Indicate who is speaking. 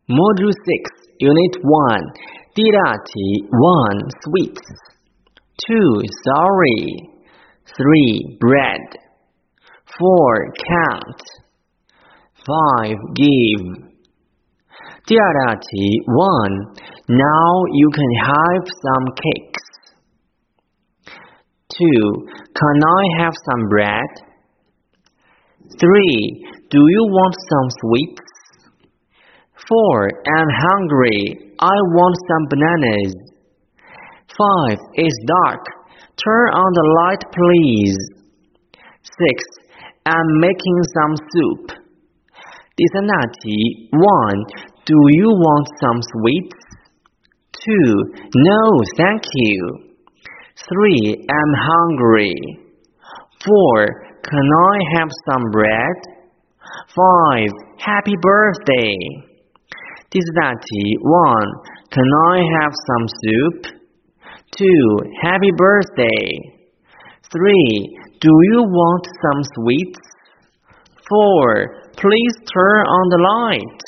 Speaker 1: Module 6, Unit 1, 第二题 1. Sweets 2. Sorry 3. Bread 4. Count 5. Give 第二大题 1. Now you can have some cakes 2. Can I have some bread 3. Do you want some sweets 4. I'm hungry. I want some bananas. 5. It's dark. Turn on the light, please. 6. I'm making some soup. 第三大题 1. Do you want some sweets? 2. No, thank you. 3. I'm hungry. 4. Can I have some bread? 5. Happy birthday. 第四大题 1. Can I have some soup? 2. Happy birthday. 3. Do you want some sweets? 4. Please turn on the light.